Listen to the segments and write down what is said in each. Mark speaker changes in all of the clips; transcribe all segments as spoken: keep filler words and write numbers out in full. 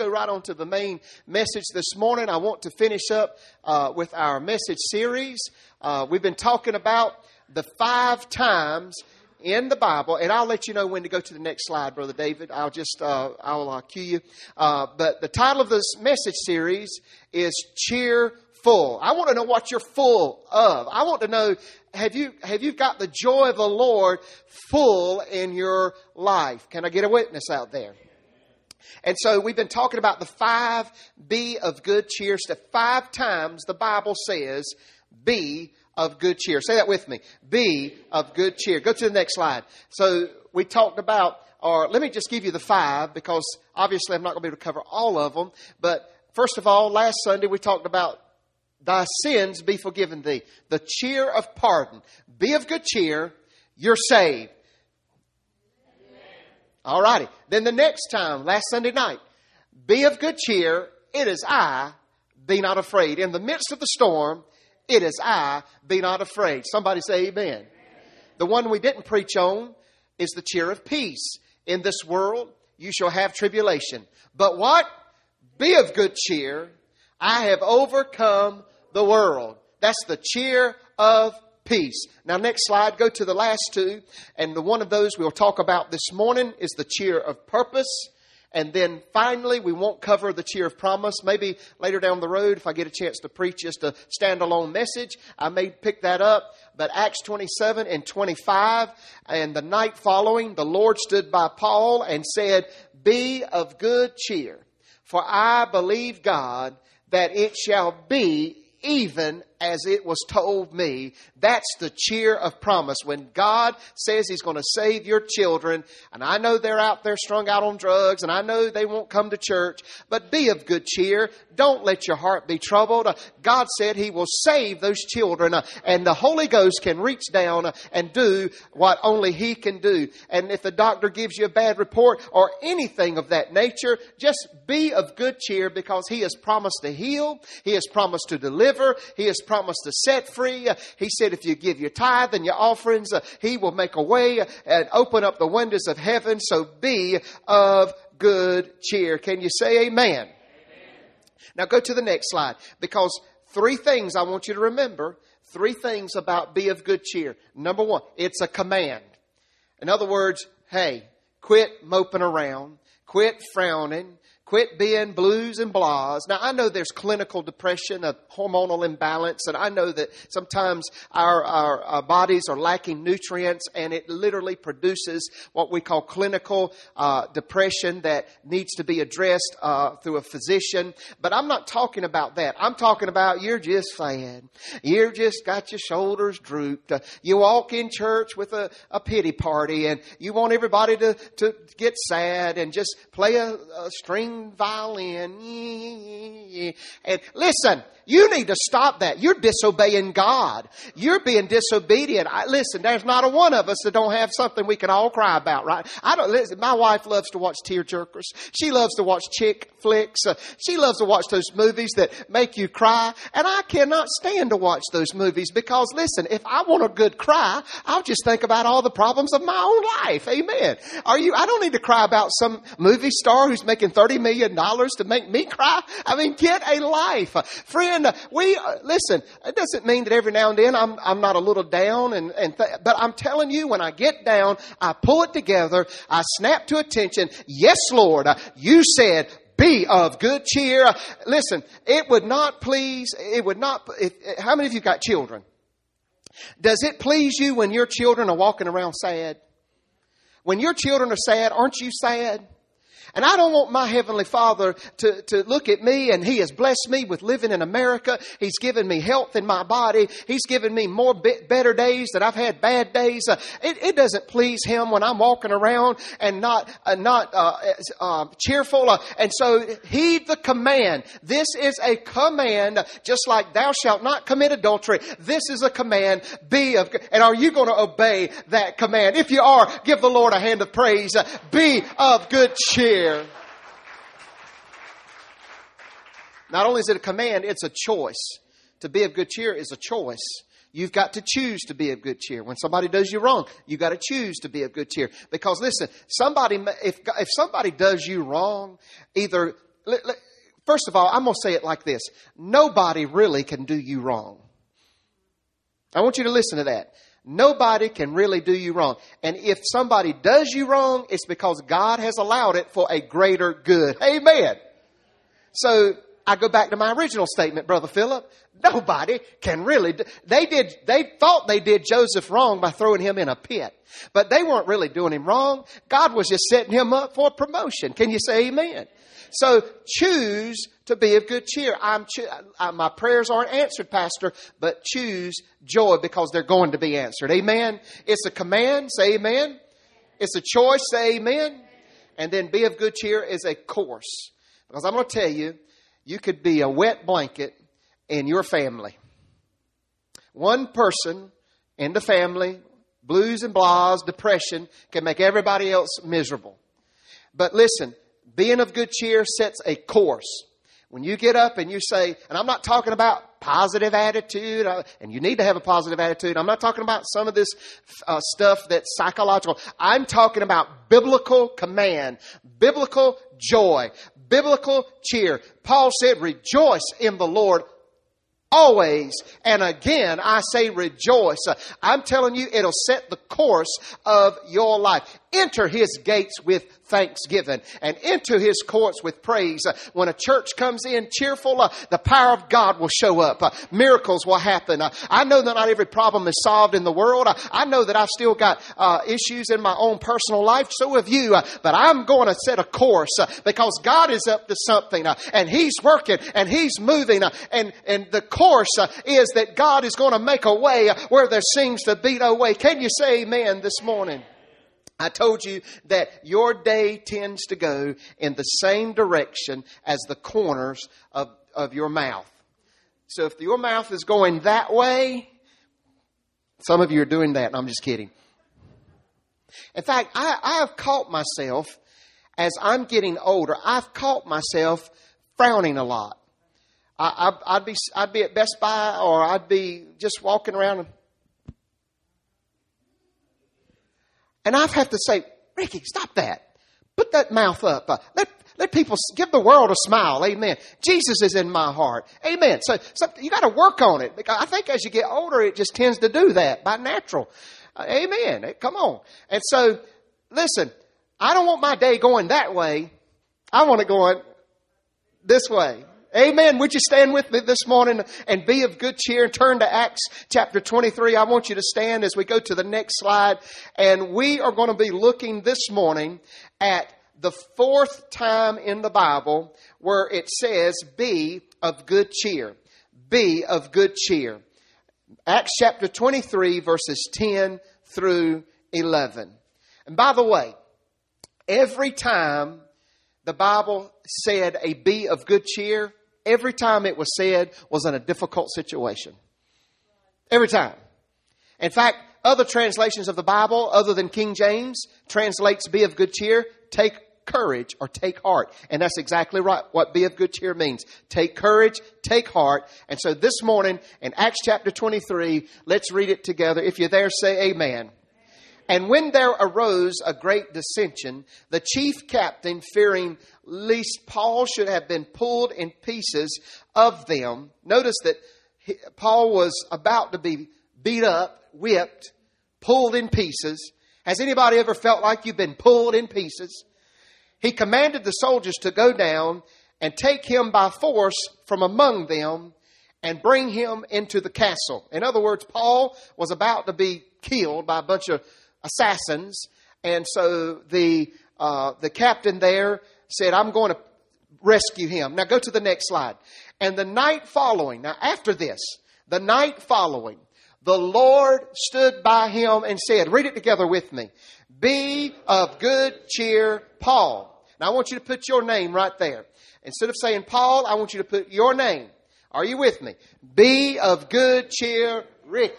Speaker 1: go right on to the main message this morning. I want to finish up uh, with our message series. Uh, we've been talking about the five times in the Bible, and I'll let you know when to go to the next slide, Brother David. I'll just, uh, I'll uh, cue you. Uh, but the title of this message series is Cheerful. I want to know what you're full of. I want to know, have you, have you got the joy of the Lord full in your life? Can I get a witness out there? And so we've been talking about the five be of good cheer. So five times the Bible says, be of good cheer. Say that with me. Be of good cheer. Go to the next slide. So we talked about, or let me just give you the five, because obviously I'm not going to be able to cover all of them. But first of all, last Sunday we talked about thy sins be forgiven thee. The cheer of pardon. Be of good cheer. You're saved. All righty. Then the next time, last Sunday night, be of good cheer. It is I. Be not afraid. In the midst of the storm, it is I, be not afraid. Somebody say amen. Amen. The one we didn't preach on is the cheer of peace. In this world, you shall have tribulation. But what? Be of good cheer. I have overcome the world. That's the cheer of peace. Now, next slide, go to the last two. And the one of those we'll talk about this morning is the cheer of purpose. And then finally, we won't cover the cheer of promise. Maybe later down the road, if I get a chance to preach just a standalone message, I may pick that up. But Acts twenty-seven and twenty-five, and the night following, the Lord stood by Paul and said, be of good cheer, for I believe God that it shall be even as it was told me. That's the cheer of promise. When God says He's going to save your children, and I know they're out there strung out on drugs, and I know they won't come to church, but be of good cheer. Don't let your heart be troubled. Uh, God said He will save those children, uh, and the Holy Ghost can reach down uh, and do what only He can do. And if the doctor gives you a bad report or anything of that nature, just be of good cheer, because He has promised to heal. He has promised to deliver. He has promised to set free. Uh, he said if you give your tithe and your offerings, uh, He will make a way uh, and open up the windows of heaven. So be of good cheer. Can you say amen? Amen. Now go to the next slide, because three things I want you to remember. Three things about be of good cheer. Number one, it's a command. In other words, hey, quit moping around. Quit frowning. Quit being blues and blahs. Now, I know there's clinical depression, a hormonal imbalance, and I know that sometimes our, our, our bodies are lacking nutrients, and it literally produces what we call clinical uh, depression that needs to be addressed uh, through a physician. But I'm not talking about that. I'm talking about you're just sad. You're just got your shoulders drooped. Uh, you walk in church with a, a pity party, and you want everybody to, to get sad and just play a, a string violin. And listen, you need to stop that. You're disobeying God. You're being disobedient. I, listen, there's not a one of us that don't have something we can all cry about, right? I don't listen. My wife loves to watch tearjerkers. She loves to watch chick flicks. Uh, she loves to watch those movies that make you cry. And I cannot stand to watch those movies, because listen, if I want a good cry, I'll just think about all the problems of my own life. Amen. Are you? I don't need to cry about some movie star who's making thirty million dollars to make me cry. I mean, get a life. Uh, friend, uh, we, uh, listen, it doesn't mean that every now and then I'm, I'm not a little down, and, and th- but I'm telling you, when I get down, I pull it together. I snap to attention. Yes, Lord, uh, you said, be of good cheer. Uh, listen, it would not please, it would not, if, how many of you got children? Does it please you when your children are walking around sad? When your children are sad, aren't you sad? And I don't want my Heavenly Father to, to look at me, and He has blessed me with living in America. He's given me health in my body. He's given me more be- better days than I've had bad days. Uh, it, it doesn't please Him when I'm walking around and not uh, not uh, uh, cheerful. Uh, and so heed the command. This is a command, just like thou shalt not commit adultery. This is a command. Be of, and are you going to obey that command? If you are, give the Lord a hand of praise. Uh, be of good cheer. Not only is it a command, it's a choice. To be of good cheer is a choice. You've got to choose to be of good cheer. When somebody does you wrong, you've got to choose to be of good cheer. Because listen, somebody, if, if somebody does you wrong, either first of all, I'm going to say it like this. Nobody really can do you wrong. I want you to listen to that. Nobody can really do you wrong. And if somebody does you wrong, it's because God has allowed it for a greater good. Amen. So I go back to my original statement, Brother Philip. Nobody can really. Do, they did. They thought they did Joseph wrong by throwing him in a pit, but they weren't really doing him wrong. God was just setting him up for a promotion. Can you say amen? So choose to be of good cheer. I'm cho- I, my prayers aren't answered, Pastor, but choose joy because they're going to be answered. Amen. It's a command. Say amen. It's a choice. Say amen. And then be of good cheer is a course. Because I'm going to tell you, you could be a wet blanket in your family. One person in the family, blues and blahs, depression, can make everybody else miserable. But listen, being of good cheer sets a course. When you get up and you say, and I'm not talking about positive attitude, and you need to have a positive attitude. I'm not talking about some of this uh, stuff that's psychological. I'm talking about biblical command, biblical joy, biblical cheer. Paul said, rejoice in the Lord always. And again, I say rejoice. I'm telling you, it'll set the course of your life. Enter his gates with thanksgiving and into his courts with praise. When a church comes in cheerful, uh, the power of God will show up. Uh, miracles will happen. Uh, I know that not every problem is solved in the world. Uh, I know that I've still got uh, issues in my own personal life. So have you. Uh, but I'm going to set a course uh, because God is up to something uh, and he's working and he's moving. Uh, and, and the course uh, is that God is going to make a way uh, where there seems to be no way. Can you say amen this morning? I told you that your day tends to go in the same direction as the corners of, of your mouth. So if your mouth is going that way, some of you are doing that, and I'm just kidding. In fact, I, I have caught myself, as I'm getting older, I've caught myself frowning a lot. I, I, I'd be I'd be at Best Buy, or I'd be just walking around and And I have to say, Ricky, stop that. Put that mouth up. Uh, let, let people give the world a smile. Amen. Jesus is in my heart. Amen. So, so you got to work on it. Because I think as you get older, it just tends to do that by natural. Uh, amen. Come on. And so, listen, I don't want my day going that way. I want it going this way. Amen. Would you stand with me this morning and be of good cheer? Turn to Acts chapter twenty-three. I want you to stand as we go to the next slide. And we are going to be looking this morning at the fourth time in the Bible where it says, be of good cheer. Be of good cheer. Acts chapter twenty-three, verses ten through eleven. And by the way, every time the Bible said a be of good cheer, every time it was said was in a difficult situation. Every time. In fact, other translations of the Bible, other than King James, translates be of good cheer, take courage or take heart. And that's exactly right what be of good cheer means. Take courage, take heart. And so this morning in Acts chapter twenty-three, let's read it together. If you're there, say amen. And when there arose a great dissension, the chief captain, fearing lest Paul should have been pulled in pieces of them. Notice that he, Paul was about to be beat up, whipped, pulled in pieces. Has anybody ever felt like you've been pulled in pieces? He commanded the soldiers to go down and take him by force from among them and bring him into the castle. In other words, Paul was about to be killed by a bunch of assassins. And so the uh, the captain there said, I'm going to rescue him. Now go to the next slide. And the night following, now after this, the night following, the Lord stood by him and said, read it together with me. Be of good cheer, Paul. Now I want you to put your name right there. Instead of saying Paul, I want you to put your name. Are you with me? Be of good cheer, Rick.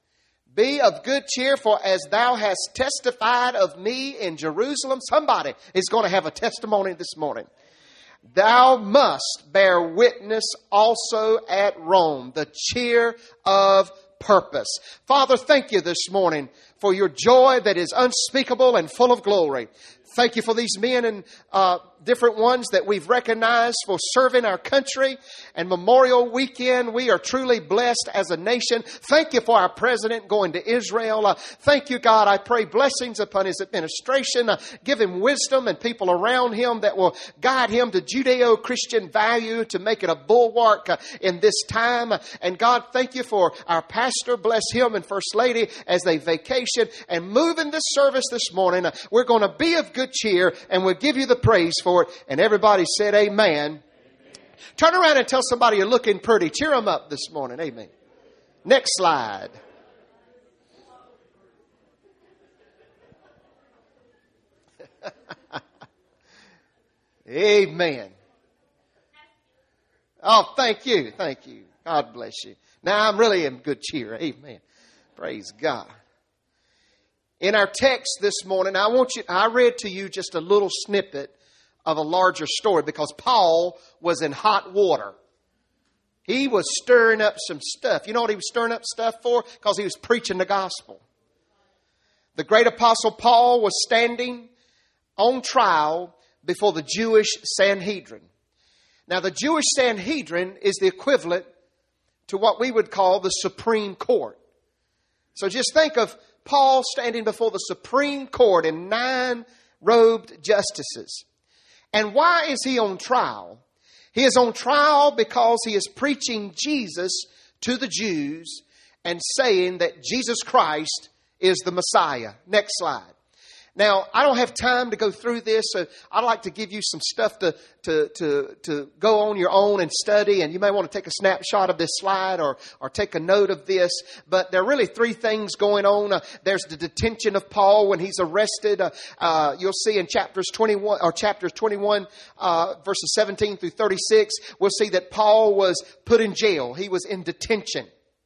Speaker 1: Be of good cheer, for as thou hast testified of me in Jerusalem, somebody is going to have a testimony this morning. Thou must bear witness also at Rome, the cheer of purpose. Father, thank you this morning for your joy that is unspeakable and full of glory. Thank you for these men and uh, different ones that we've recognized for serving our country. And Memorial Weekend, we are truly blessed as a nation. Thank you for our president going to Israel. Uh, thank you, God. I pray blessings upon his administration. Uh, give him wisdom and people around him that will guide him to Judeo-Christian value to make it a bulwark uh, in this time. And God, thank you for our pastor. Bless him and First Lady as they vacation and move in this service this morning. Uh, we're going to be of good cheer, and we'll give you the praise for it. And everybody said amen. Amen. Turn around and tell somebody you're looking pretty. Cheer them up this morning. Amen. Next slide. Amen. Oh, thank you. Thank you. God bless you. Now I'm really in good cheer. Amen. Praise God. In our text this morning, I want you, I read to you just a little snippet of a larger story because Paul was in hot water. He was stirring up some stuff. You know what he was stirring up stuff for? Because he was preaching the gospel. The great apostle Paul was standing on trial before the Jewish Sanhedrin. Now, the Jewish Sanhedrin is the equivalent to what we would call the Supreme Court. So just think of Paul standing before the Supreme Court in nine robed justices. And why is he on trial? He is on trial because he is preaching Jesus to the Jews and saying that Jesus Christ is the Messiah. Next slide. Now, I don't have time to go through this, so I'd like to give you some stuff to, to, to, to go on your own and study. And you may want to take a snapshot of this slide or, or take a note of this. But there are really three things going on. Uh, there's the detention of Paul when he's arrested. Uh, uh, you'll see in chapters twenty-one or chapters twenty-one, uh, verses seventeen through thirty-six, we'll see that Paul was put in jail. He was in detention.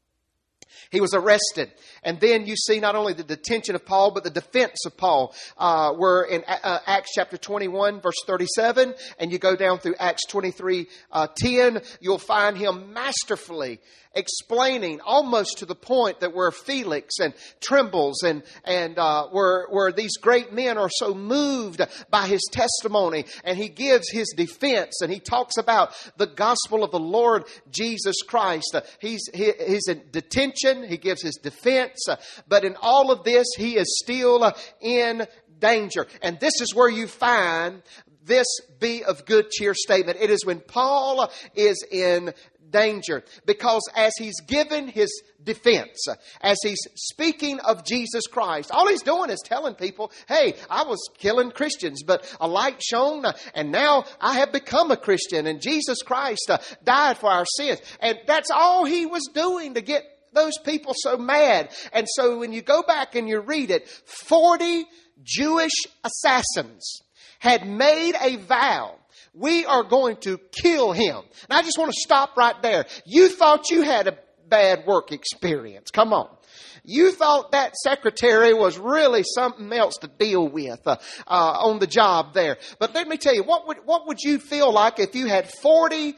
Speaker 1: He was arrested. And then you see not only the detention of Paul, but the defense of Paul. Uh, we're in uh, Acts chapter twenty-one, verse thirty-seven. And you go down through Acts twenty-three, uh, ten. You'll find him masterfully explaining almost to the point that where Felix and trembles and, and uh, where, where these great men are so moved by his testimony. And he gives his defense. And he talks about the gospel of the Lord Jesus Christ. Uh, he's, he, he's in detention. He gives his defense. Uh, but in all of this, he is still uh, in danger. And this is where you find this be of good cheer statement. It is when Paul is in danger, because as he's given his defense, as he's speaking of Jesus Christ, all he's doing is telling people, hey, I was killing Christians, but a light shone, and now I have become a Christian, and Jesus Christ died for our sins. And that's all he was doing to get those people so mad. And so when you go back and you read it, forty Jewish assassins had made a vow. We are going to kill him. And I just want to stop right there. You thought you had a bad work experience. Come on. You thought that secretary was really something else to deal with uh, uh, on the job there. But let me tell you, what would, what would you feel like if you had forty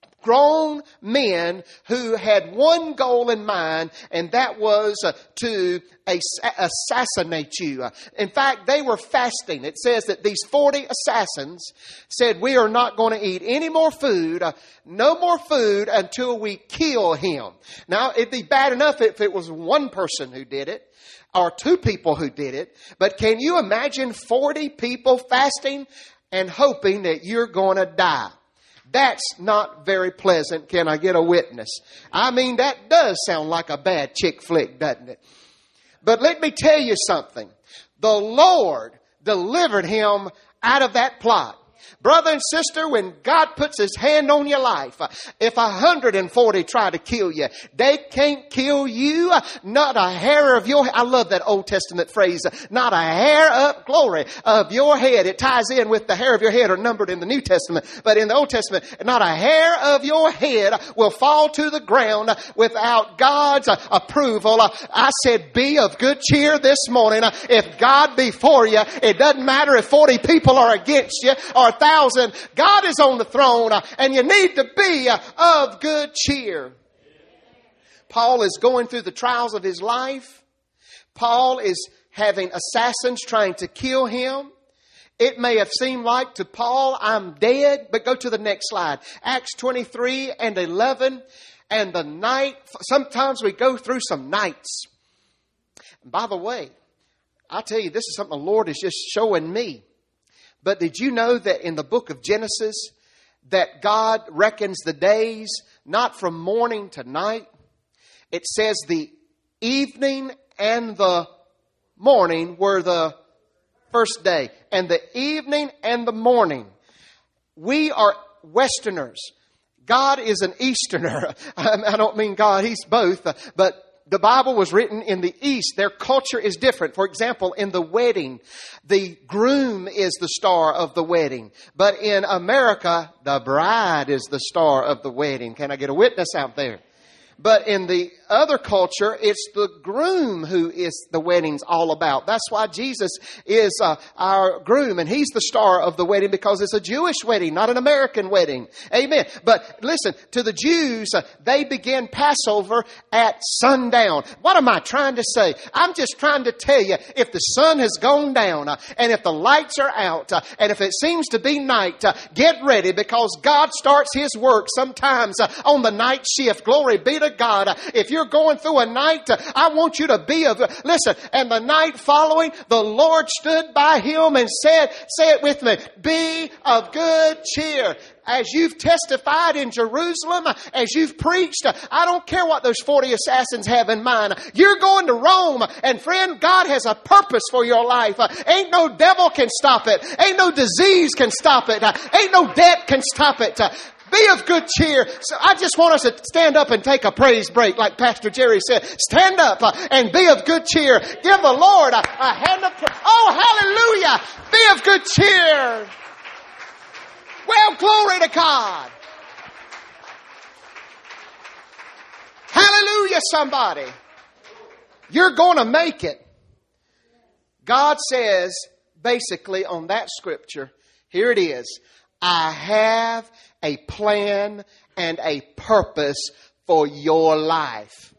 Speaker 1: grown men who had one goal in mind, and that was uh, to ass- assassinate you. Uh, in fact, they were fasting. It says that these forty assassins said, we are not going to eat any more food, uh, no more food until we kill him. Now, it'd be bad enough if it was one person who did it, or two people who did it, but can you imagine forty people fasting and hoping that you're going to die? That's not very pleasant. Can I get a witness? I mean, that does sound like a bad chick flick, doesn't it? But let me tell you something. The Lord delivered him out of that plot. Brother and sister, when God puts his hand on your life, if one hundred forty try to kill you, they can't kill you. Not a hair of your head. I love that Old Testament phrase. Not a hair up, glory, of your head. It ties in with the hair of your head are numbered in the New Testament. But in the Old Testament, not a hair of your head will fall to the ground without God's approval. I said, be of good cheer this morning. If God be for you, it doesn't matter if forty people are against you or a thousand. God is on the throne, uh, and you need to be uh, of good cheer. Paul is going through the trials of his life. Paul is having assassins trying to kill him. It may have seemed like to Paul, I'm dead, but go to the next slide. Acts twenty-three and eleven. And the night, sometimes we go through some nights. And by the way, I tell you, this is something the Lord is just showing me. But did you know that in the book of Genesis, that God reckons the days not from morning to night? It says the evening and the morning were the first day. And the evening and the morning. We are Westerners. God is an Easterner. I don't mean God, He's both. But the Bible was written in the East. Their culture is different. For example, in the wedding, the groom is the star of the wedding. But in America, the bride is the star of the wedding. Can I get a witness out there? But in the other culture, it's the groom who is the wedding's all about. That's why Jesus is uh, our groom, and He's the star of the wedding because it's a Jewish wedding, not an American wedding. Amen. But listen, to the Jews, uh, they begin Passover at sundown. What am I trying to say? I'm just trying to tell you, if the sun has gone down, uh, and if the lights are out, uh, and if it seems to be night, uh, get ready because God starts His work sometimes uh, on the night shift. Glory be to God. Uh, if you're going through a night, uh, I want you to be of, listen, and the night following, the Lord stood by him and said, say it with me, be of good cheer. As you've testified in Jerusalem, as you've preached, I don't care what those forty assassins have in mind. You're going to Rome. And friend, God has a purpose for your life. Ain't no devil can stop it. Ain't no disease can stop it. Ain't no debt can stop it. Be of good cheer. So I just want us to stand up and take a praise break like Pastor Jerry said. Stand up and be of good cheer. Give the Lord a, a hand of praise. Oh, hallelujah. Be of good cheer. Well, glory to God. Hallelujah, somebody. You're going to make it. God says, basically on that scripture, here it is. I have a plan and a purpose for your life.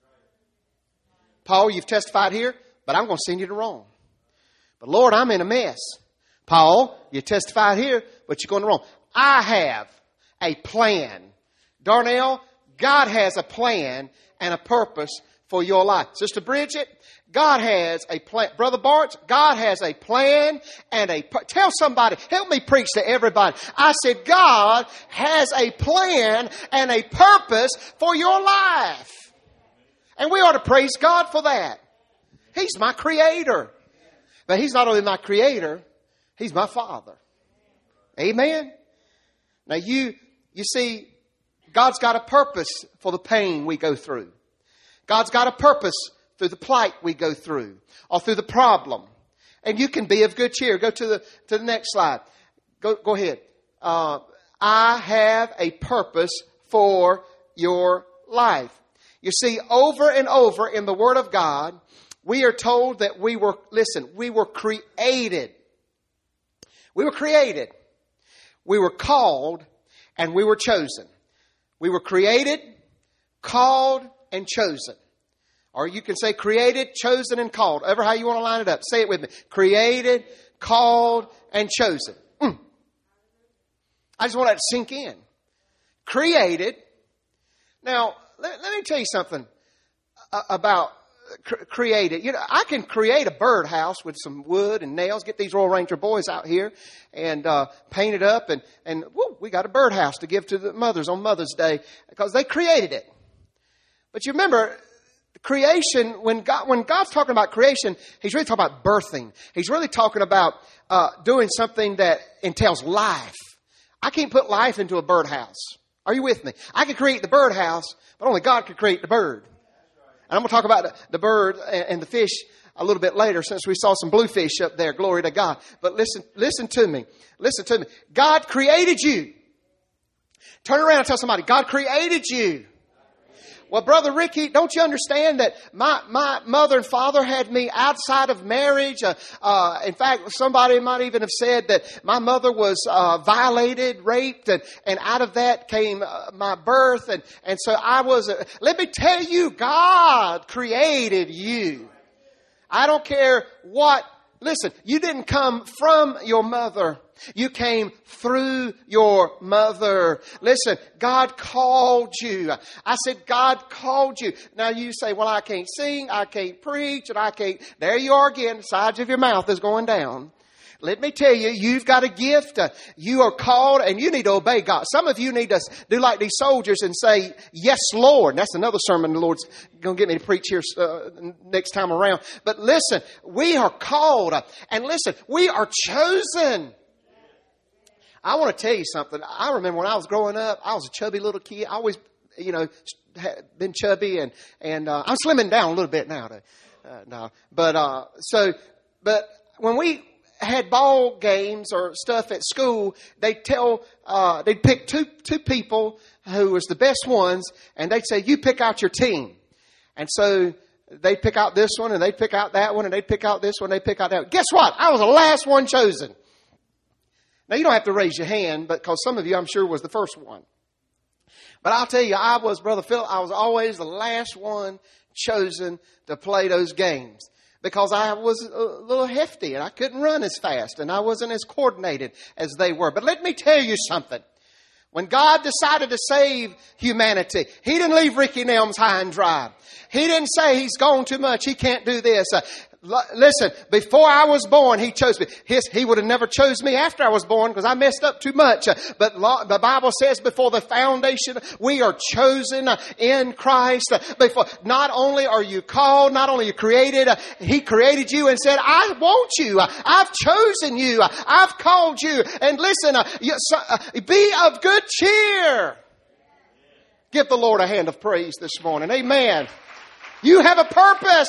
Speaker 1: Paul, you've testified here, but I'm going to send you to Rome. But Lord, I'm in a mess. Paul, you testified here, but you're going to Rome. I have a plan. Darnell, God has a plan and a purpose for your life. Sister Bridget, God has a plan. Brother Bart, God has a plan and a... Tell somebody, help me preach to everybody. I said, God has a plan and a purpose for your life. And we ought to praise God for that. He's my creator. But He's not only my creator, He's my Father. Amen? Now you, you see, God's got a purpose for the pain we go through. God's got a purpose through the plight we go through or through the problem. And you can be of good cheer. Go to the, to the next slide. Go, go ahead. Uh, I have a purpose for your life. You see, over and over in the Word of God, we are told that we were, listen, we were created. We were created. We were called and we were chosen. We were created, called, and chosen. Or you can say created, chosen, and called. Ever how you want to line it up. Say it with me. Created, called, and chosen. Mm. I just want that to sink in. Created. Now, let, let me tell you something about cr- created. You know, I can create a birdhouse with some wood and nails. Get these Royal Ranger boys out here and uh, paint it up. And, and woo, we got a birdhouse to give to the mothers on Mother's Day because they created it. But you remember... Creation, when God, when God's talking about creation, He's really talking about birthing. He's really talking about uh, doing something that entails life. I can't put life into a birdhouse. Are you with me? I can create the birdhouse, but only God can create the bird. And I'm going to talk about the, the bird and, and the fish a little bit later since we saw some bluefish up there. Glory to God. But listen, listen to me. Listen to me. God created you. Turn around and tell somebody, God created you. Well, Brother Ricky, don't you understand that my, my mother and father had me outside of marriage? Uh, uh, in fact, somebody might even have said that my mother was uh, violated, raped, and, and out of that came uh, my birth. And, and so I was, uh, let me tell you, God created you. I don't care what listen, you didn't come from your mother. You came through your mother. Listen, God called you. I said, God called you. Now you say, well, I can't sing, I can't preach, and I can't. There you are again. The sides of your mouth is going down. Let me tell you, you've got a gift. You are called and you need to obey God. Some of you need to do like these soldiers and say, yes, Lord. That's another sermon the Lord's going to get me to preach here uh, next time around. But listen, we are called. And listen, we are chosen. I want to tell you something. I remember when I was growing up, I was a chubby little kid. I always, you know, been chubby and, and uh, I'm slimming down a little bit now. To, uh, no. But, uh, so, but when we had ball games or stuff at school, they'd tell, uh, they'd pick two, two people who was the best ones, and they'd say, you pick out your team. And so they'd pick out this one, and they'd pick out that one, and they'd pick out this one, they'd pick out that one. Guess what? I was the last one chosen. Now, you don't have to raise your hand, but because some of you, I'm sure, was the first one. But I'll tell you, I was, Brother Phil, I was always the last one chosen to play those games. Because I was a little hefty and I couldn't run as fast and I wasn't as coordinated as they were. But let me tell you something. When God decided to save humanity, He didn't leave Ricky Nelms high and dry. He didn't say he's gone too much, he can't do this. Uh, l- listen, before I was born, He chose me. His, he would have never chose me after I was born because I messed up too much. Uh, but lo- the Bible says before the foundation, we are chosen uh, in Christ. Uh, before, not only are you called, not only are you created, uh, He created you and said, I want you. Uh, I've chosen you. Uh, I've called you. And listen, uh, you, so, uh, be of good cheer. Give the Lord a hand of praise this morning. Amen. You have a purpose.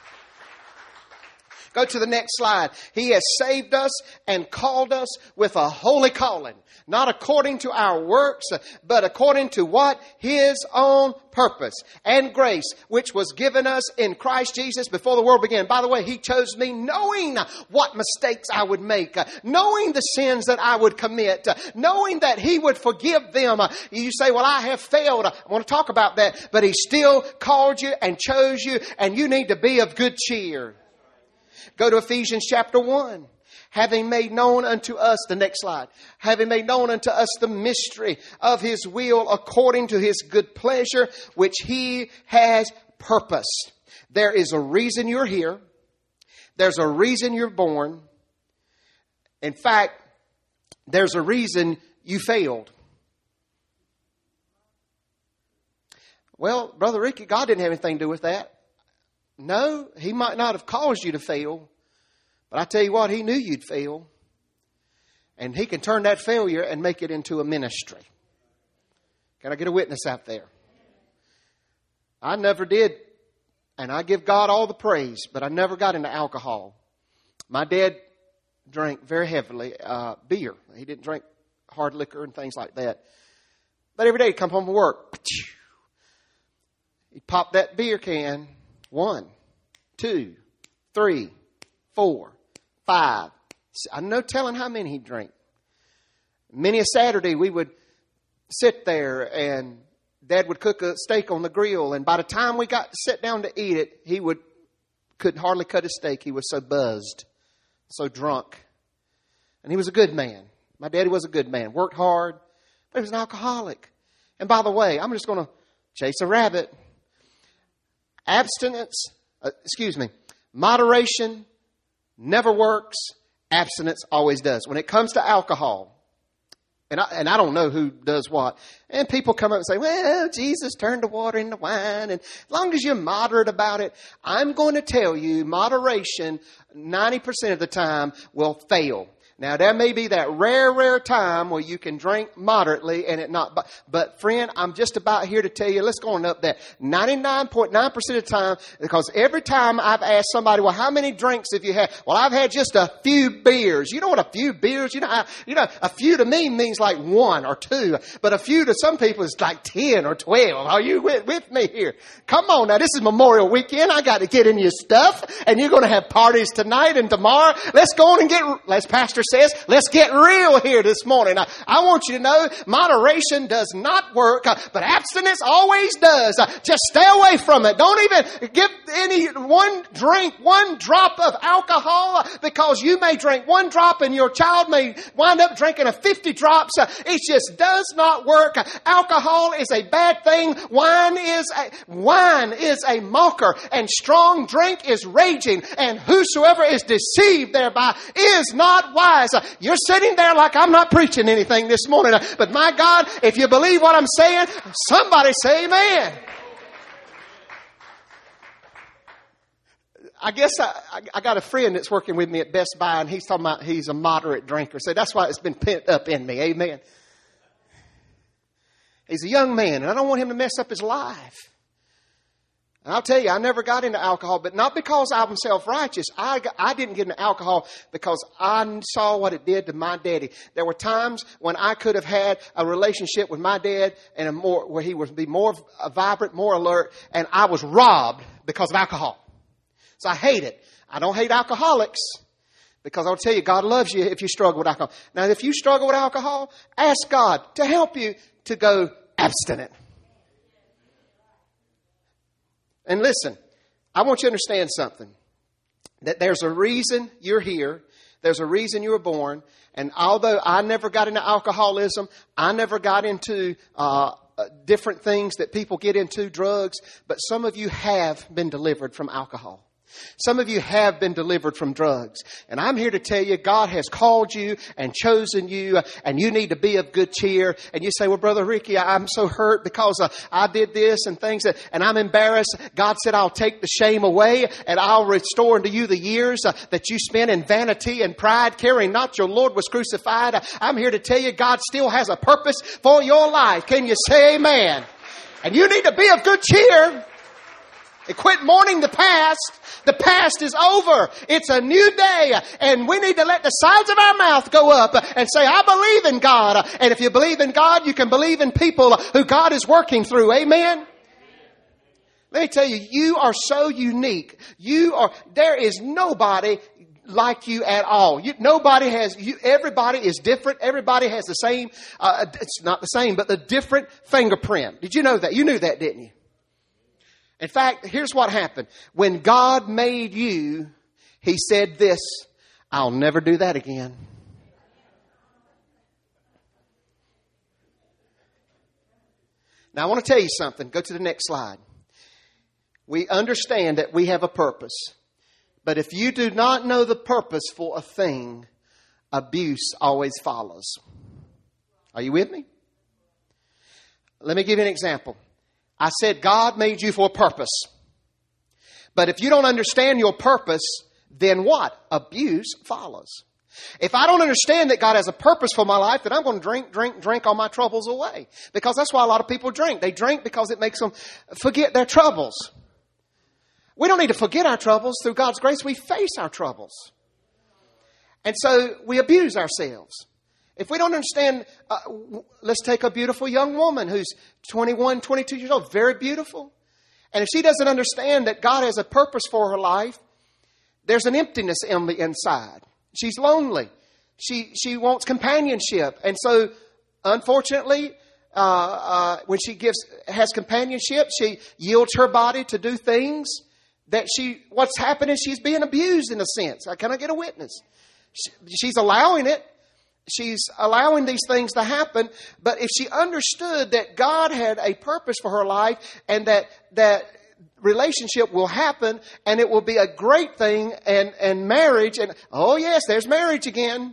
Speaker 1: Go to the next slide. He has saved us and called us with a holy calling. Not according to our works, but according to what? His own purpose and grace, which was given us in Christ Jesus before the world began. By the way, He chose me knowing what mistakes I would make, knowing the sins that I would commit, knowing that He would forgive them. You say, well, I have failed. I want to talk about that. But He still called you and chose you, and you need to be of good cheer. Go to Ephesians chapter one. Having made known unto us, the next slide, having made known unto us the mystery of His will according to His good pleasure, which He has purposed. There is a reason you're here. There's a reason you're born. In fact, there's a reason you failed. Well, Brother Ricky, God didn't have anything to do with that. No, He might not have caused you to fail. But I tell you what, He knew you'd fail. And He can turn that failure and make it into a ministry. Can I get a witness out there? I never did. And I give God all the praise. But I never got into alcohol. My dad drank very heavily uh, beer. He didn't drink hard liquor and things like that. But every day he'd come home from work. He'd pop that beer can. One, two, three, four, five. I'm no telling how many he'd drink. Many a Saturday we would sit there and Dad would cook a steak on the grill. And by the time we got to sit down to eat it, he would couldn't hardly cut his steak. He was so buzzed, so drunk. And he was a good man. My daddy was a good man. Worked hard, but he was an alcoholic. And by the way, I'm just going to chase a rabbit. Abstinence, uh, excuse me, moderation never works. Abstinence always does. When it comes to alcohol, and I, and I don't know who does what, and people come up and say, well, Jesus turned the water into wine, and as long as you're moderate about it, I'm going to tell you, moderation ninety percent of the time will fail. Now, there may be that rare, rare time where you can drink moderately and it not. But, but friend, I'm just about here to tell you, let's go on up that ninety-nine point nine percent of the time, because every time I've asked somebody, well, how many drinks have you had? Well, I've had just a few beers. You know what a few beers, you know, I, you know, a few to me means like one or two, but a few to some people is like ten or twelve. Are you with, with me here? Come on now, this is Memorial Weekend. I got to get in your stuff, and you're going to have parties tonight and tomorrow. Let's go on and get, let's Pastor says, let's get real here this morning. I, I want you to know moderation does not work, uh, but abstinence always does. Uh, just stay away from it. Don't even give any one drink, one drop of alcohol, uh, because you may drink one drop and your child may wind up drinking a fifty drops. Uh, it just does not work. Uh, alcohol is a bad thing. Wine is a, wine is a mocker, and strong drink is raging, and whosoever is deceived thereby is not wise. Uh, you're sitting there like I'm not preaching anything this morning, uh, but my God, if you believe what I'm saying, somebody say amen. I guess I, I got a friend that's working with me at Best Buy, and he's talking about he's a moderate drinker. So that's why it's been pent up in me. Amen. He's a young man, and I don't want him to mess up his life. And I'll tell you, I never got into alcohol, but not because I'm self-righteous. I, got, I didn't get into alcohol because I saw what it did to my daddy. There were times when I could have had a relationship with my dad and a more where he would be more vibrant, more alert, and I was robbed because of alcohol. So I hate it. I don't hate alcoholics, because I'll tell you, God loves you if you struggle with alcohol. Now, if you struggle with alcohol, ask God to help you to go abstinent. And listen, I want you to understand something. That there's a reason you're here. There's a reason you were born. And although I never got into alcoholism, I never got into uh, different things that people get into, drugs, but some of you have been delivered from alcohol. Some of you have been delivered from drugs. And I'm here to tell you, God has called you and chosen you, and you need to be of good cheer. And you say, well, Brother Ricky, I'm so hurt because uh, I did this and things, that, and I'm embarrassed. God said, I'll take the shame away, and I'll restore unto you the years uh, that you spent in vanity and pride, caring not your Lord was crucified. Uh, I'm here to tell you, God still has a purpose for your life. Can you say amen? And you need to be of good cheer. And quit mourning the past. The past is over. It's a new day. And we need to let the sides of our mouth go up and say, I believe in God. And if you believe in God, you can believe in people who God is working through. Amen? Let me tell you, you are so unique. You are, there is nobody like you at all. You, nobody has, you, everybody is different. Everybody has the same, uh, it's not the same, but the different fingerprint. Did you know that? You knew that, didn't you? In fact, here's what happened. When God made you, He said this, I'll never do that again. Now, I want to tell you something. Go to the next slide. We understand that we have a purpose. But if you do not know the purpose for a thing, abuse always follows. Are you with me? Let me give you an example. I said God made you for a purpose. But if you don't understand your purpose, then what? Abuse follows. If I don't understand that God has a purpose for my life, then I'm going to drink, drink, drink all my troubles away. Because that's why a lot of people drink. They drink because it makes them forget their troubles. We don't need to forget our troubles. Through God's grace, we face our troubles. And so we abuse ourselves. If we don't understand, uh, let's take a beautiful young woman who's twenty-one, twenty-two years old, very beautiful. And if she doesn't understand that God has a purpose for her life, there's an emptiness in the inside. She's lonely. She she wants companionship. And so, unfortunately, uh, uh, when she gives has companionship, she yields her body to do things that she, what's happening, she's being abused in a sense. Can I get a witness? She, she's allowing it. She's allowing these things to happen. But if she understood that God had a purpose for her life and that that relationship will happen and it will be a great thing, and, and marriage, and oh yes, there's marriage again.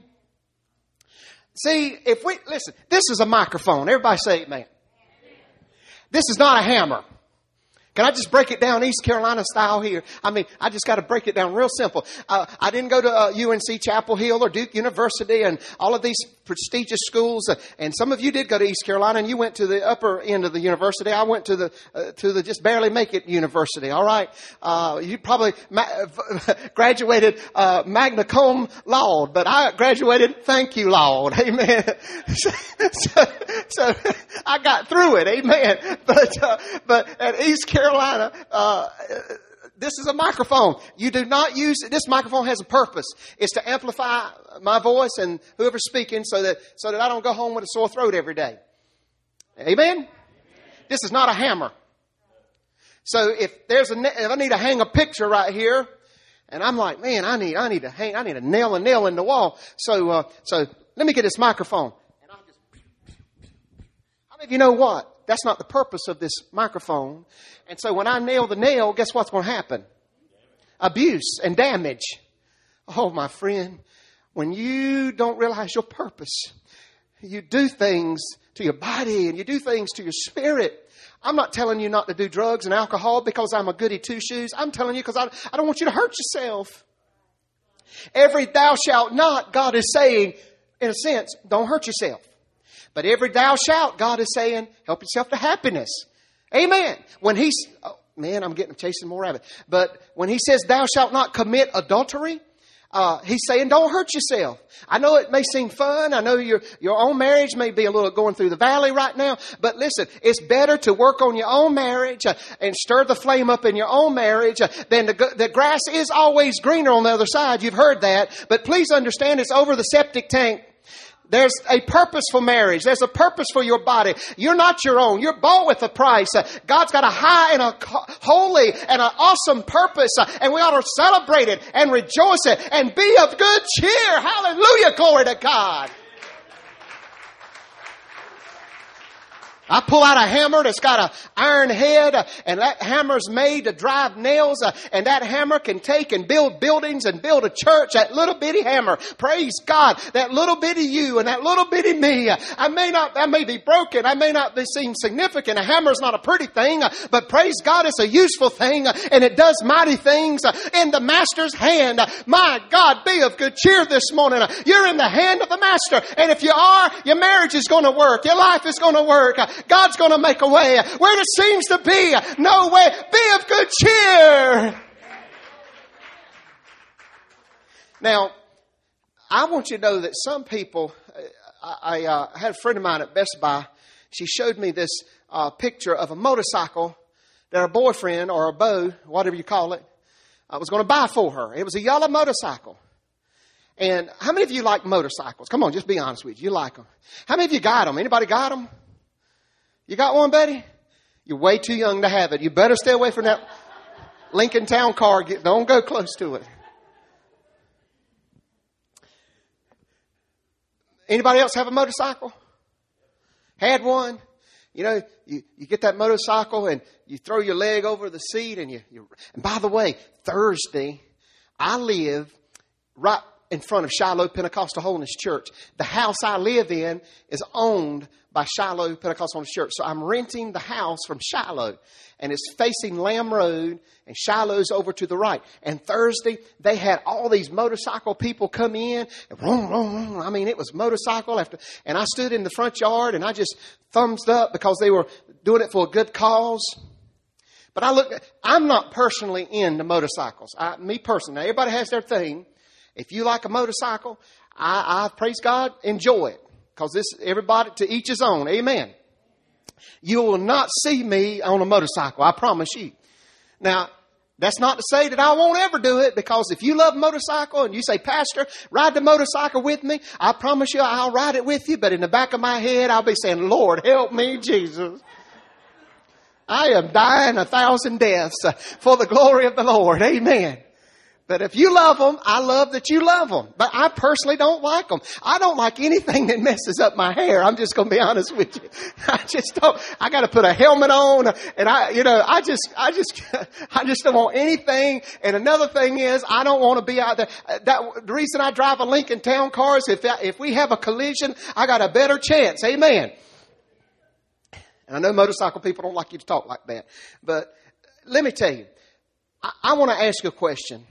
Speaker 1: See, if we, listen, this is a microphone. Everybody say amen. This is not a hammer. Can I just break it down East Carolina style here? I mean, I just got to break it down real simple. Uh, I didn't go to uh, U N C Chapel Hill or Duke University and all of these prestigious schools. Uh, and some of you did go to East Carolina and you went to the upper end of the university. I went to the uh, to the just barely make it university. All right, uh, you probably ma- graduated uh, magna cum laude, but I graduated thank you laude. Amen. so, so, so I got through it. Amen. But uh, but at East Carolina. Carolina, uh, this is a microphone. You do not use it. This microphone has a purpose. It's to amplify my voice and whoever's speaking so that, so that I don't go home with a sore throat every day. Amen? This is not a hammer. So if there's a, if I need to hang a picture right here, and I'm like, man, I need, I need to hang, I need to nail a nail in the wall. So, uh, so let me get this microphone. And I'll just, how many of you know what? That's not the purpose of this microphone. And so when I nail the nail, guess what's going to happen? Abuse and damage. Oh, my friend, when you don't realize your purpose, you do things to your body and you do things to your spirit. I'm not telling you not to do drugs and alcohol because I'm a goody two-shoes. I'm telling you because I, I don't want you to hurt yourself. Every thou shalt not, God is saying, in a sense, don't hurt yourself. But every thou shalt, God is saying, help yourself to happiness. Amen. When he's, oh, man, I'm getting chasing more rabbit. But when he says thou shalt not commit adultery, uh, he's saying don't hurt yourself. I know it may seem fun. I know your, your own marriage may be a little going through the valley right now. But listen, it's better to work on your own marriage uh, and stir the flame up in your own marriage uh, than the, the grass is always greener on the other side. You've heard that. But please understand it's over the septic tank. There's a purposeful marriage. There's a purpose for your body. You're not your own. You're bought with a price. God's got a high and a holy and an awesome purpose. And we ought to celebrate it and rejoice it and be of good cheer. Hallelujah. Glory to God. I pull out a hammer that's got an iron head, uh, and that hammer's made to drive nails, uh, and that hammer can take and build buildings and build a church. That little bitty hammer, praise God, that little bitty you and that little bitty me. Uh, I may not, I may be broken, I may not be seem significant. A hammer's not a pretty thing, uh, but praise God, it's a useful thing, uh, and it does mighty things uh, in the Master's hand. Uh, my God, be of good cheer this morning. Uh, you're in the hand of the Master, and if you are, your marriage is going to work, your life is going to work. Uh, God's going to make a way where there seems to be no way. Be of good cheer. Now, I want you to know that some people, I, I uh, had a friend of mine at Best Buy. She showed me this uh, picture of a motorcycle that her boyfriend or a beau, whatever you call it, uh, was going to buy for her. It was a yellow motorcycle. And how many of you like motorcycles? Come on, just be honest with you. You like them. How many of you got them? Anybody got them? You got one, buddy? You're way too young to have it. You better stay away from that Lincoln Town car. Don't go close to it. Anybody else have a motorcycle? Had one? You know, you, you get that motorcycle and you throw your leg over the seat and you, you... And by the way, Thursday, I live right in front of Shiloh Pentecostal Holiness Church. The house I live in is owned by Shiloh Pentecostal Holiness Church. So I'm renting the house from Shiloh. And it's facing Lamb Road. And Shiloh's over to the right. And Thursday, they had all these motorcycle people come in. And vroom, vroom, vroom. I mean, it was motorcycle after. And I stood in the front yard and I just thumbs up because they were doing it for a good cause. But I look, I'm not personally into motorcycles. I, me personally. Now, everybody has their thing. If you like a motorcycle, I, I praise God, enjoy it. Because this, everybody, to each his own. Amen. You will not see me on a motorcycle. I promise you. Now, that's not to say that I won't ever do it. Because if you love motorcycle and you say, Pastor, ride the motorcycle with me. I promise you I'll ride it with you. But in the back of my head, I'll be saying, Lord, help me, Jesus. I am dying a thousand deaths for the glory of the Lord. Amen. But if you love them, I love that you love them. But I personally don't like them. I don't like anything that messes up my hair. I'm just going to be honest with you. I just don't. I got to put a helmet on, and I, you know, I just, I just, I just don't want anything. And another thing is, I don't want to be out there. That the reason I drive a Lincoln Town car is if that, if we have a collision, I got a better chance. Amen. And I know motorcycle people don't like you to talk like that, but let me tell you, I, I want to ask you a question.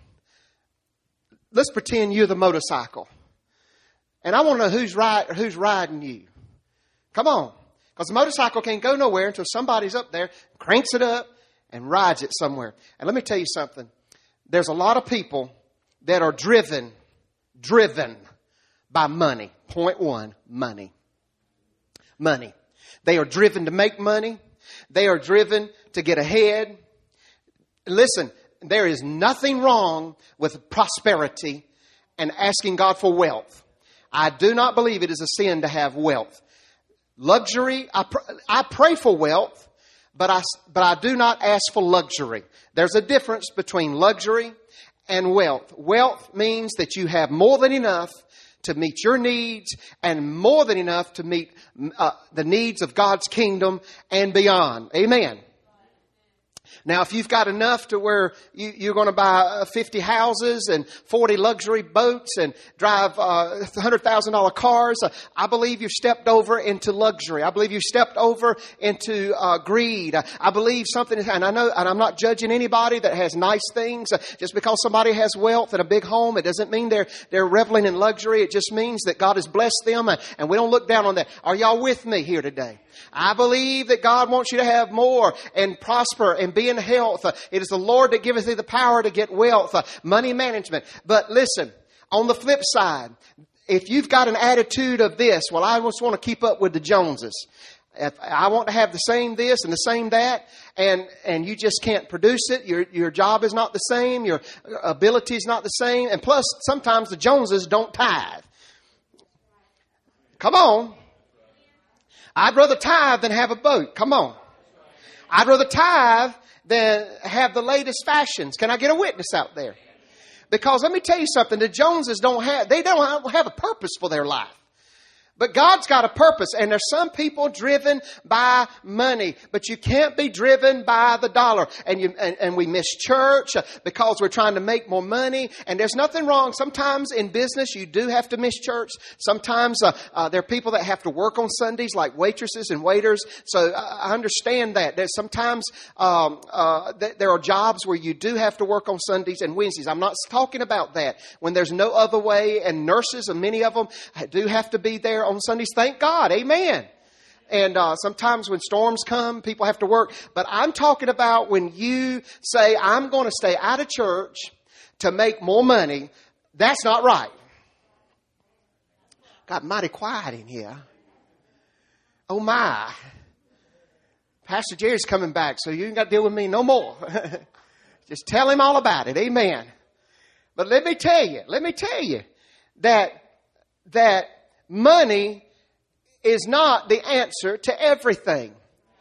Speaker 1: Let's pretend you're the motorcycle. And I want to know who's ride, who's riding you. Come on. Because the motorcycle can't go nowhere until somebody's up there, cranks it up, and rides it somewhere. And let me tell you something. There's a lot of people that are driven, driven by money. Point one, money. Money. They are driven to make money. They are driven to get ahead. Listen, there is nothing wrong with prosperity and asking God for wealth. I do not believe it is a sin to have wealth. Luxury, I, pr- I pray for wealth, but I, but I do not ask for luxury. There's a difference between luxury and wealth. Wealth means that you have more than enough to meet your needs and more than enough to meet uh, the needs of God's kingdom and beyond. Amen. Now, if you've got enough to where you, you're going to buy fifty houses and forty luxury boats and drive uh, one hundred thousand dollars cars, uh, I believe you've stepped over into luxury. I believe you've stepped over into uh, greed. I, I believe something, and I know, and I'm not judging anybody that has nice things. Uh, just because somebody has wealth and a big home, it doesn't mean they're they're reveling in luxury. It just means that God has blessed them, uh, and we don't look down on that. Are y'all with me here today? I believe that God wants you to have more and prosper and be in health. It is the Lord that giveth thee the power to get wealth, money management. But listen, on the flip side, if you've got an attitude of this, well, I just want to keep up with the Joneses. If I want to have the same this and the same that, and, and you just can't produce it. Your, your job is not the same. Your ability is not the same. And plus, sometimes the Joneses don't tithe. Come on. I'd rather tithe than have a boat. Come on. I'd rather tithe than have the latest fashions. Can I get a witness out there? Because let me tell you something. The Joneses don't have, they don't have a purpose for their life. But God's got a purpose, and there's some people driven by money, but you can't be driven by the dollar. And you and, and we miss church because we're trying to make more money. And there's nothing wrong. Sometimes in business you do have to miss church. Sometimes uh, uh, there are people that have to work on Sundays, like waitresses and waiters. So I understand that. There's sometimes um, uh, th- there are jobs where you do have to work on Sundays and Wednesdays. I'm not talking about that. When there's no other way, and nurses, and many of them do have to be there on Sundays. Thank God. Amen. And uh, sometimes when storms come, people have to work. But I'm talking about when you say, I'm going to stay out of church to make more money. That's not right. Got mighty quiet in here. Oh my. Pastor Jerry's coming back, so you ain't got to deal with me no more. Just tell him all about it. Amen. But let me tell you, let me tell you that, that money is not the answer to everything.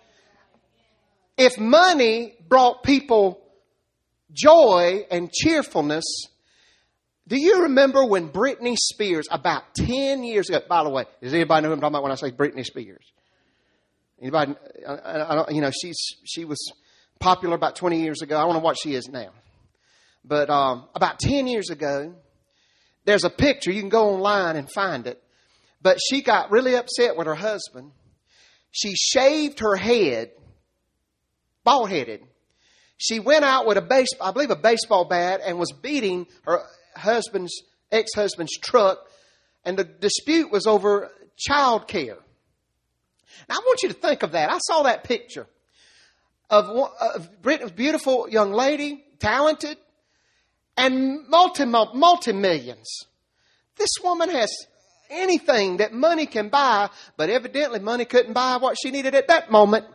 Speaker 1: If money brought people joy and cheerfulness, do you remember when Britney Spears, about ten years ago, by the way, does anybody know who I'm talking about when I say Britney Spears? Anybody, I, I don't, you know, she's, she was popular about twenty years ago. I don't know what she is now. But um, about ten years ago, there's a picture. You can go online and find it. But she got really upset with her husband. She shaved her head, bald-headed. She went out with a base, I believe a baseball bat, and was beating her husband's, ex-husband's truck. And the dispute was over child care. Now, I want you to think of that. I saw that picture of, of Brittany's beautiful young lady, talented, and multi, multi-millions. This woman has anything that money can buy, but evidently money couldn't buy what she needed at that moment.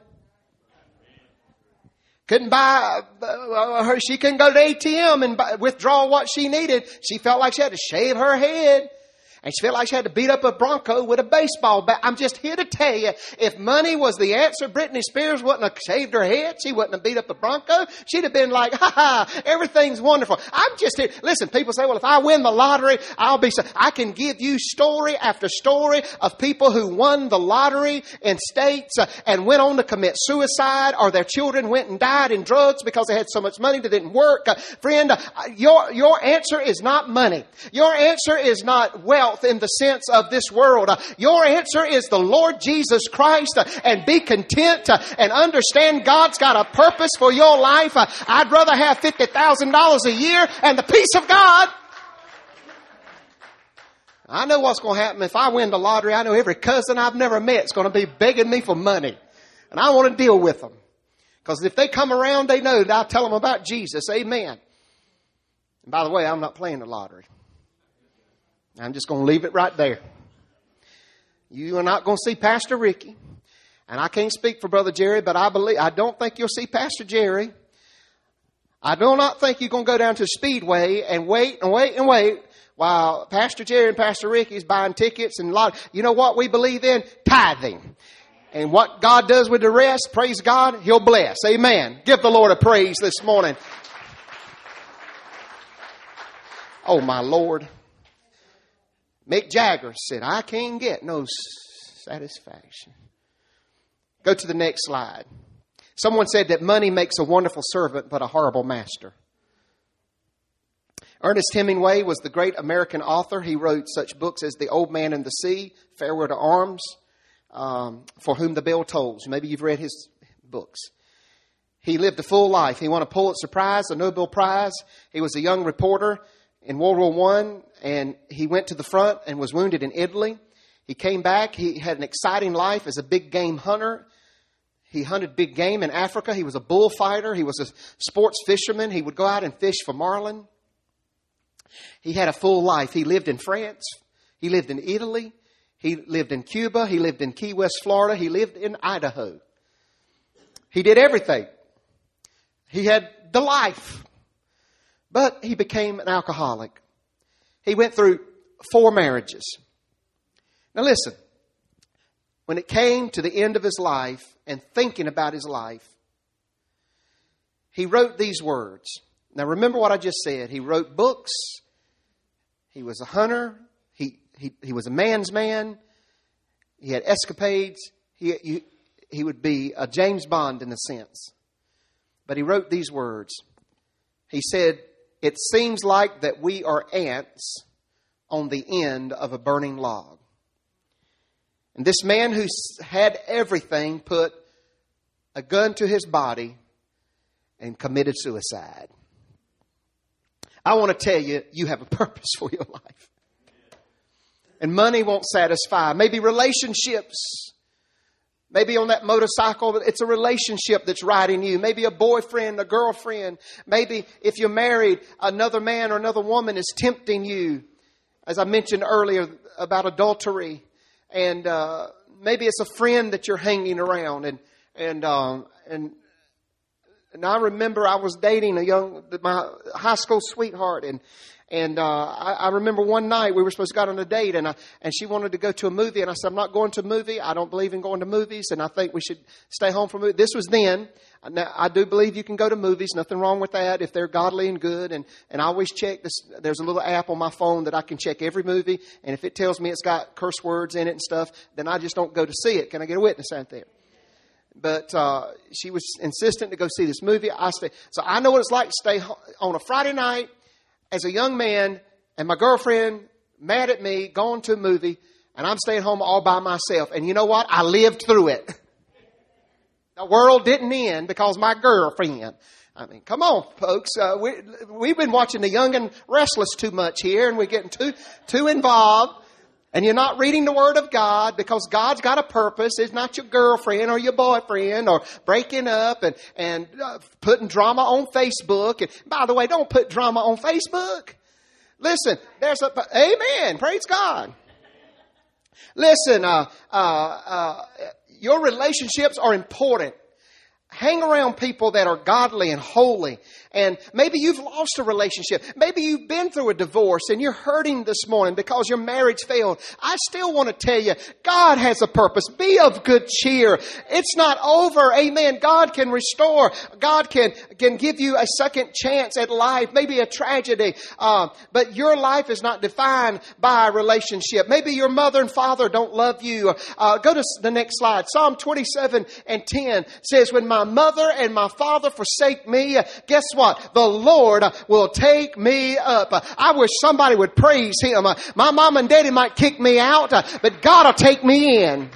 Speaker 1: Couldn't buy uh, her. She couldn't go to the A T M and buy, withdraw what she needed. She felt like she had to shave her head. And she felt like she had to beat up a Bronco with a baseball bat. I'm just here to tell you, if money was the answer, Britney Spears wouldn't have shaved her head. She wouldn't have beat up a Bronco. She'd have been like, ha ha, everything's wonderful. I'm just here. Listen, people say, well, if I win the lottery, I'll be so. I can give you story after story of people who won the lottery in states uh, and went on to commit suicide, or their children went and died in drugs because they had so much money that didn't work. Uh, friend, uh, your, your answer is not money. Your answer is not wealth in the sense of this world. Uh, your answer is the Lord Jesus Christ, uh, and be content uh, and understand God's got a purpose for your life. Uh, I'd rather have fifty thousand dollars a year and the peace of God. I know what's going to happen if I win the lottery. I know every cousin I've never met is going to be begging me for money, and I want to deal with them, because if they come around, they know that I'll tell them about Jesus. Amen. And by the way, I'm not playing the lottery. I'm just going to leave it right there. You are not going to see Pastor Ricky. And I can't speak for Brother Jerry, but I believe, I don't think you'll see Pastor Jerry. I do not think you're going to go down to Speedway and wait and wait and wait while Pastor Jerry and Pastor Ricky is buying tickets and a lot. You know what we believe in? Tithing. And what God does with the rest, praise God, He'll bless. Amen. Give the Lord a praise this morning. Oh, my Lord. Mick Jagger said, I can't get no satisfaction. Go to the next slide. Someone said that money makes a wonderful servant, but a horrible master. Ernest Hemingway was the great American author. He wrote such books as The Old Man and the Sea, Farewell to Arms, um, For Whom the Bell Tolls. Maybe you've read his books. He lived a full life. He won a Pulitzer Prize, a Nobel Prize. He was a young reporter in World War One, and he went to the front and was wounded in Italy. He came back. He had an exciting life as a big game hunter. He hunted big game in Africa. He was a bullfighter. He was a sports fisherman. He would go out and fish for marlin. He had a full life. He lived in France. He lived in Italy. He lived in Cuba. He lived in Key West, Florida. He lived in Idaho. He did everything. He had the life. But he became an alcoholic. He went through four marriages. Now listen. When it came to the end of his life and thinking about his life, he wrote these words. Now remember what I just said. He wrote books. He was a hunter. He he, he was a man's man. He had escapades. He, he, he would be a James Bond in a sense. But he wrote these words. He said, it seems like that we are ants on the end of a burning log. And this man who had everything put a gun to his body and committed suicide. I want to tell you, you have a purpose for your life. And money won't satisfy. Maybe relationships. Maybe on that motorcycle, it's a relationship that's riding you. Maybe a boyfriend, a girlfriend. Maybe if you're married, another man or another woman is tempting you. As I mentioned earlier about adultery. And uh, maybe it's a friend that you're hanging around. And and um, and and I remember I was dating a young my high school sweetheart, and and uh, I, I remember one night we were supposed to go on a date, and I, and she wanted to go to a movie, and I said, I'm not going to a movie. I don't believe in going to movies, and I think we should stay home from movies. This was then. Now, I do believe you can go to movies. Nothing wrong with that if they're godly and good. And, and I always check this. There's a little app on my phone that I can check every movie. And if it tells me it's got curse words in it and stuff, then I just don't go to see it. Can I get a witness out there? But uh, she was insistent to go see this movie. I stay. So I know what it's like to stay on a Friday night as a young man and my girlfriend mad at me going to a movie. And I'm staying home all by myself. And you know what? I lived through it. The world didn't end because my girlfriend. I mean, come on, folks. Uh, we, we've been watching The Young and Restless too much here, and we're getting too too involved. And you're not reading the Word of God because God's got a purpose. It's not your girlfriend or your boyfriend or breaking up and, and uh, putting drama on Facebook. And by the way, don't put drama on Facebook. Listen, there's a... Amen. Praise God. Listen, uh, uh, uh, your relationships are important. Hang around people that are godly and holy. And maybe you've lost a relationship. Maybe you've been through a divorce and you're hurting this morning because your marriage failed. I still want to tell you, God has a purpose. Be of good cheer. It's not over. Amen. God can restore. God can, can give you a second chance at life. Maybe a tragedy. Uh, but your life is not defined by a relationship. Maybe your mother and father don't love you. Uh, go to the next slide. Psalm twenty-seven and ten says, when my mother and my father forsake me, guess what? The Lord will take me up. I wish somebody would praise Him. My mom and daddy might kick me out, but God will take me in.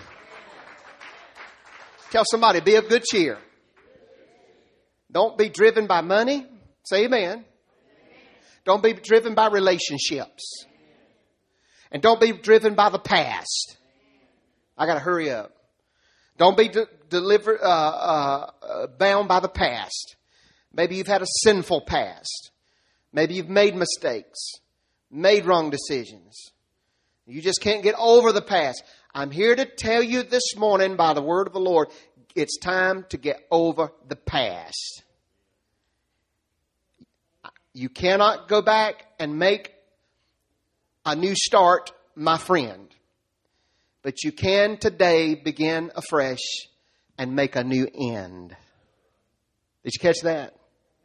Speaker 1: Tell somebody, be of good cheer. Don't be driven by money. Say amen. Don't be driven by relationships. And don't be driven by the past. I got to hurry up. Don't be de- delivered, uh, uh, bound by the past. Maybe you've had a sinful past. Maybe you've made mistakes, made wrong decisions. You just can't get over the past. I'm here to tell you this morning by the word of the Lord, it's time to get over the past. You cannot go back and make a new start, my friend. But you can today begin afresh and make a new end. Did you catch that?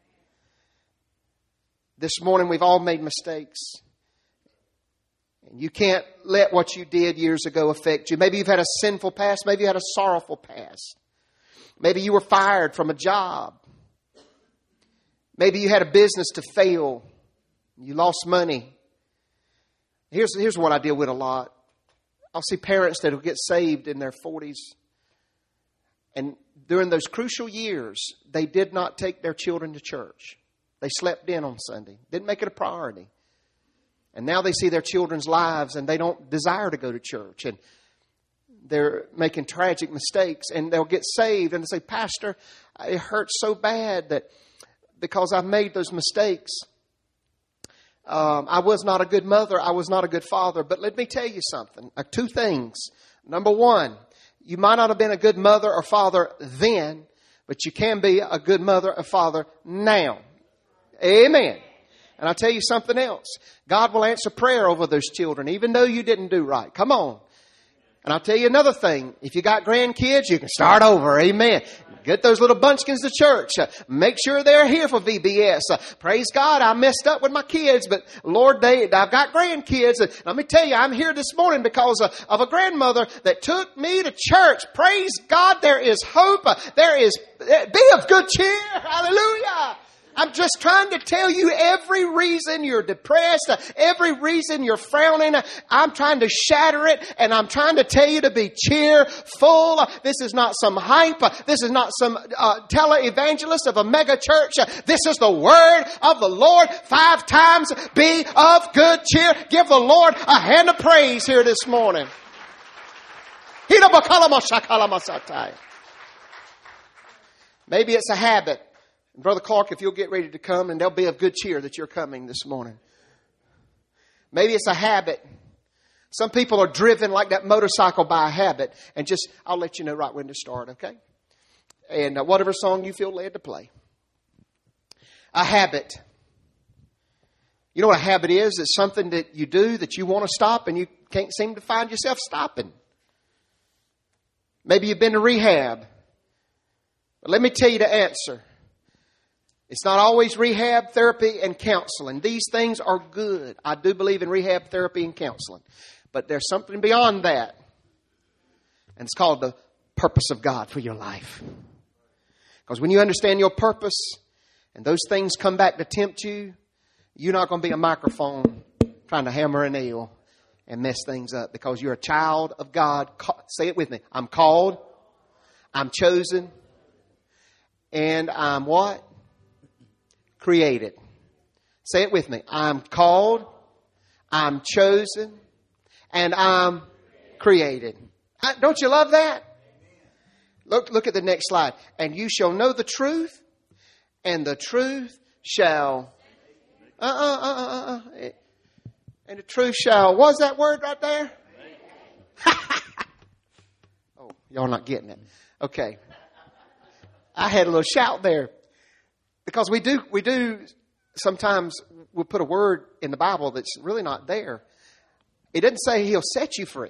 Speaker 1: This morning we've all made mistakes. And you can't let what you did years ago affect you. Maybe you've had a sinful past. Maybe you had a sorrowful past. Maybe you were fired from a job. Maybe you had a business to fail. You lost money. Here's, here's what I deal with a lot. I'll see parents that will get saved in their forties. And during those crucial years, they did not take their children to church. They slept in on Sunday. Didn't make it a priority. And now they see their children's lives and they don't desire to go to church. And they're making tragic mistakes. And they'll get saved and they say, Pastor, it hurts so bad that because I've made those mistakes. Um, I was not a good mother. I was not a good father. But let me tell you something. Uh, two things. Number one, you might not have been a good mother or father then, but you can be a good mother or father now. Amen. And I'll tell you something else. God will answer prayer over those children, even though you didn't do right. Come on. And I'll tell you another thing. If you got grandkids, you can start over. Amen. Get those little bunchkins to church. Uh, make sure they're here for V B S. Uh, praise God, I messed up with my kids, but Lord, they, I've got grandkids. And let me tell you, I'm here this morning because uh, of a grandmother that took me to church. Praise God, there is hope. Uh, there is, uh, be of good cheer. Hallelujah. I'm just trying to tell you every reason you're depressed, every reason you're frowning. I'm trying to shatter it, and I'm trying to tell you to be cheerful. This is not some hype. This is not some uh, tele-evangelist of a mega church. This is the word of the Lord. Five times, be of good cheer. Give the Lord a hand of praise here this morning. Maybe it's a habit. Brother Clark, if you'll get ready to come, and they'll be of good cheer that you're coming this morning. Maybe it's a habit. Some people are driven like that motorcycle by a habit. And just, I'll let you know right when to start, okay? And uh, whatever song you feel led to play. A habit. You know what a habit is? It's something that you do that you want to stop and you can't seem to find yourself stopping. Maybe you've been to rehab. But let me tell you the answer. It's not always rehab, therapy, and counseling. These things are good. I do believe in rehab, therapy, and counseling. But there's something beyond that. And it's called the purpose of God for your life. Because when you understand your purpose and those things come back to tempt you, you're not going to be a microphone trying to hammer a nail and mess things up. Because you're a child of God. Say it with me. I'm called. I'm chosen. And I'm what? Created. Say it with me. I'm called, I'm chosen, and I'm created. Don't you love that? Look, look at the next slide. And you shall know the truth, and the truth shall... Uh-uh, uh-uh, uh-uh. And the truth shall... What's that word right there? Oh, y'all not getting it. Okay. I had a little shout there. Because we do, we do sometimes we'll put a word in the Bible that's really not there. It doesn't say he'll set you free.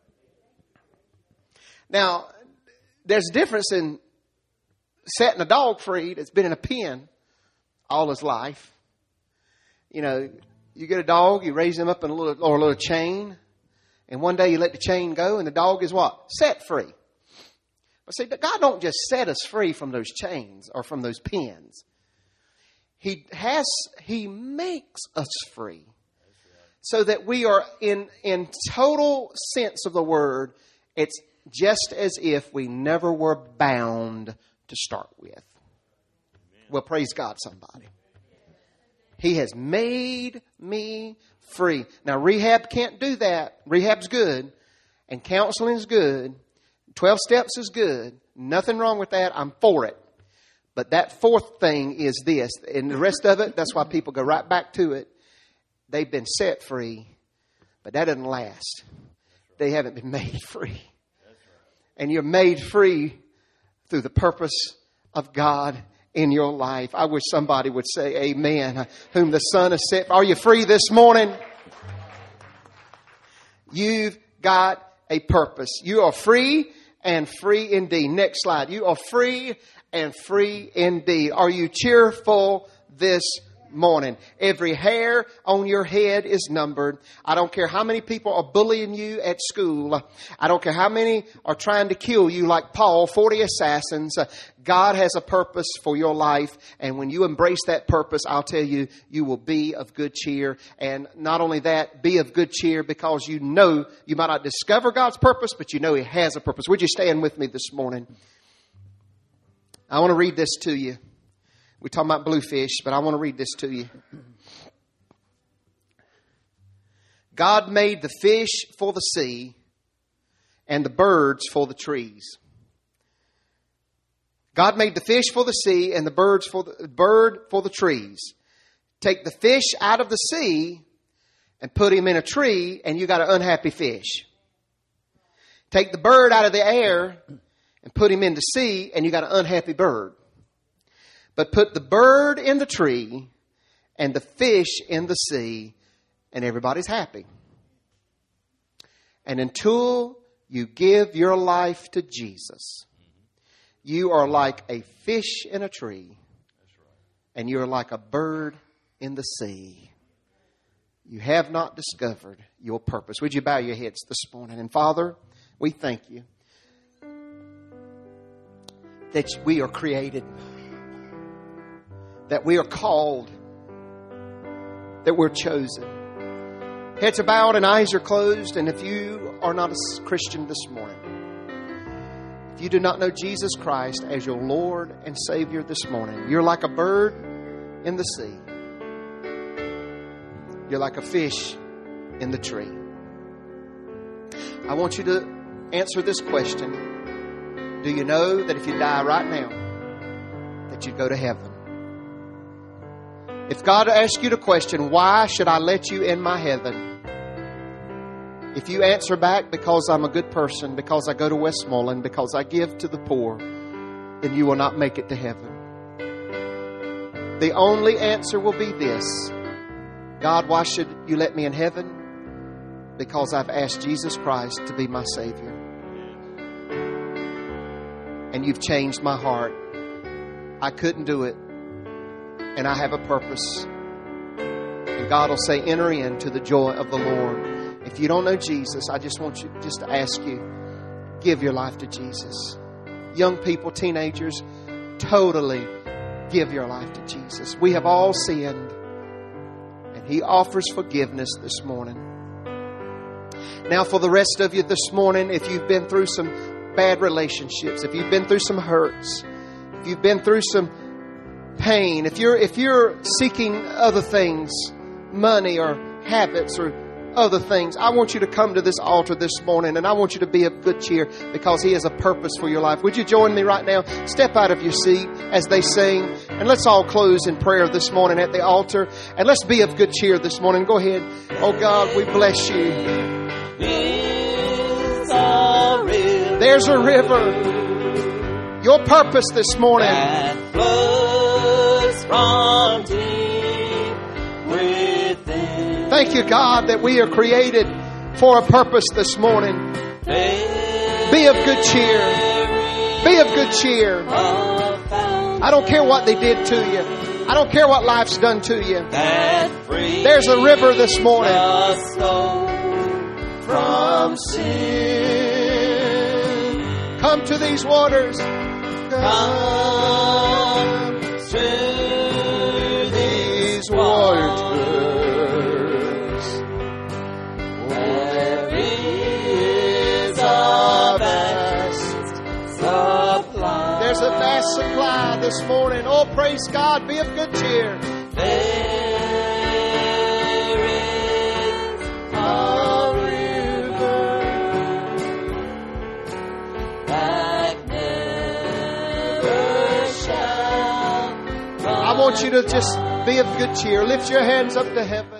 Speaker 1: Now, there's a difference in setting a dog free that's been in a pen all his life. You know, you get a dog, you raise him up in a little, or a little chain, and one day you let the chain go and the dog is what? Set free. But see, God don't just set us free from those chains or from those pens. He has, He makes us free so that we are in, in total sense of the word. It's just as if we never were bound to start with. Amen. Well, praise God, somebody. He has made me free. Now, rehab can't do that. Rehab's good and counseling's good. twelve steps is good. Nothing wrong with that. I'm for it. But that fourth thing is this. And the rest of it, that's why people go right back to it. They've been set free. But that doesn't last. They haven't been made free. And you're made free through the purpose of God in your life. I wish somebody would say amen. Whom the Son has set. Are you free this morning? You've got a purpose. You are free and free indeed. Next slide. You are free and free indeed. Are you cheerful this morning? Every hair on your head is numbered. I don't care how many people are bullying you at school. I don't care how many are trying to kill you like Paul, forty assassins. God has a purpose for your life. And when you embrace that purpose, I'll tell you, you will be of good cheer. And not only that, be of good cheer because you know you might not discover God's purpose, but you know He has a purpose. Would you stand with me this morning? I want to read this to you. We're talking about bluefish, but I want to read this to you. God made the fish for the sea and the birds for the trees. God made the fish for the sea and the birds for the bird for the trees. Take the fish out of the sea and put him in a tree and you got an unhappy fish. Take the bird out of the air and put him in the sea and you got an unhappy bird. But put the bird in the tree and the fish in the sea and everybody's happy. And until you give your life to Jesus, you are like a fish in a tree and you're like a bird in the sea. You have not discovered your purpose. Would you bow your heads this morning? And Father, we thank you that we are created, that we are called, that we're chosen. Heads are bowed and eyes are closed. And if you are not a Christian this morning, if you do not know Jesus Christ as your Lord and Savior this morning, you're like a bird in the sea. You're like a fish in the tree. I want you to answer this question. Do you know that if you die right now, that you'd go to heaven? If God asks you the question, why should I let you in my heaven? If you answer back, because I'm a good person, because I go to Westmoreland, because I give to the poor, then you will not make it to heaven. The only answer will be this: God, why should you let me in heaven? Because I've asked Jesus Christ to be my Savior. And you've changed my heart. I couldn't do it. And I have a purpose. And God will say, enter into the joy of the Lord. If you don't know Jesus, I just want you just to ask you, give your life to Jesus. Young people, teenagers, totally give your life to Jesus. We have all sinned. And He offers forgiveness this morning. Now for the rest of you this morning, if you've been through some bad relationships, if you've been through some hurts, if you've been through some pain, if you're if you're seeking other things, money or habits or other things, I want you to come to this altar this morning, and I want you to be of good cheer because He has a purpose for your life. Would you join me right now? Step out of your seat as they sing, and let's all close in prayer this morning at the altar, and let's be of good cheer this morning. Go ahead. Oh God, we bless you. There's a river. Your purpose this morning from deep within. Thank you, God, that we are created for a purpose this morning. Be of good cheer. Be of good cheer. I don't care what they did to you. I don't care what life's done to you. There's a river this morning from sin. Come to these waters. Come to these waters. There is a vast supply. There's a vast supply this morning. Oh, praise God. Be of good cheer. There is a river that never shall. I want you to just be of good cheer. Lift your hands up to heaven.